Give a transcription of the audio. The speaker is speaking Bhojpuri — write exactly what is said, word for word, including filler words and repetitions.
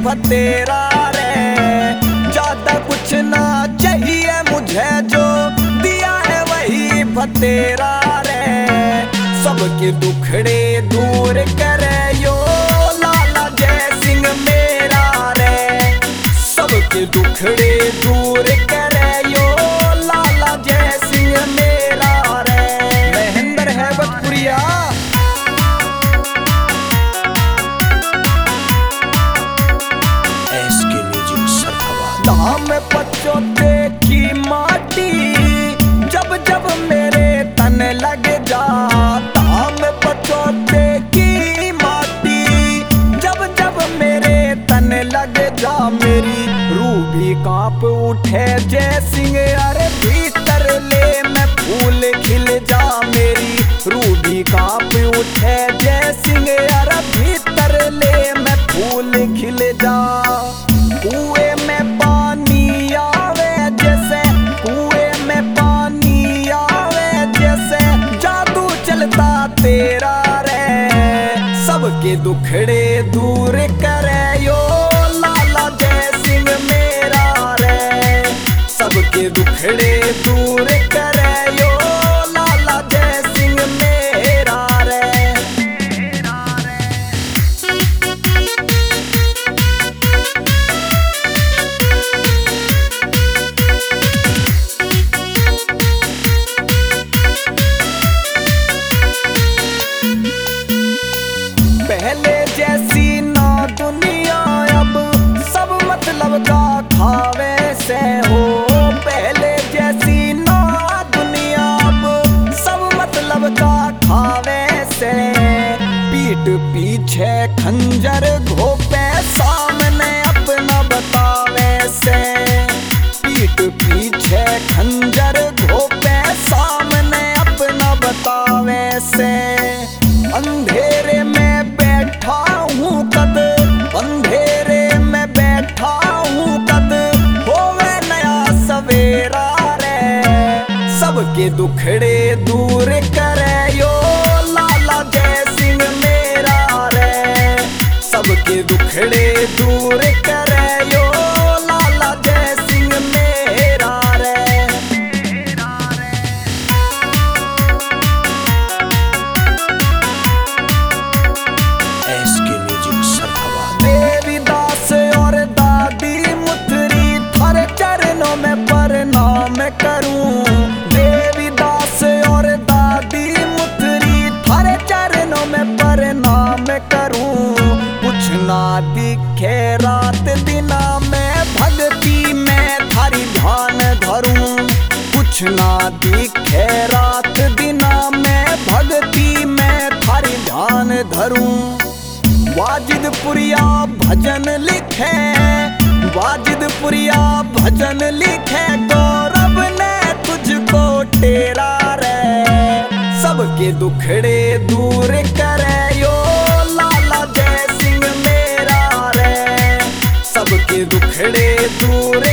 फतेरा रे। ज्यादा कुछ ना चाहिए मुझे, जो दिया है वही फतेरा रे। सबके दुखड़े दूर करे यो लाला जय सिंह मेरा रे। सबके दुखड़े दूर करे यो लाला जय सिंह मेरा रे। महेंद्र है बतपुरिया। SK music सरखवा। धाम पचोते की माटी जब जब मेरे तन लग जा। धाम पचोते की माटी जब जब मेरे तन लग जा। मेरी रूह भी कांप उठे जय सिंह, अरे भीतर ले मैं फूल खिल जा। मेरी रूह भी कांप उठे जय सिंह, अरे भीतर ले मैं फूल खिल जा। कुएं में पानी आवे जैसे, कुएं में पानी आवे जैसे, जादू चलता तेरा रे। सबके दुखड़े दूर करे यो लाला जय सिंह मेरा रे। सबके दुखड़े दूर करे यो लाला जय सिंह मेरा रे। पहले जैसी ना दुनिया अब सब मतलब का खावे से हो। पहले जैसी ना दुनिया अब सब मतलब का खावे से। पीठ पीछे खंजर घोपे सामने अपना बतावे से। पीठ पीछे खंजर घोपे सामने अपना बतावे से। अंधेरे में बैठा हूँ कद, अंधेरे में बैठा हूँ कद, होवे नया सवेरा रे। सबके दुखड़े दूर करे यो लाला जय सिंह मेरा रे। सबके दुखड़े दूर करे यो लाला जय सिंह मेरा रे। SK music सरखवा। देवीदास और दादी मुथरी थारे चरणों में प्रणाम करूं। देवीदास और दादी मुथरी थारे चरणों में प्रणाम करूं। कुछ ना दिखे रात दिना में भक्ति में थारी ध्यान धरूं। कुछ ना दिखे रात दिना में भक्ति में थारी ध्यान धरूं। वाजिदपुरिया भजन लिखे, वाजिदपुरिया भजन लिखे, गौरव ने तुझको टेरा रे। सबके दुखड़े दूर करे यो लाला जय सिंह मेरा रे। सबके दुखड़े दूर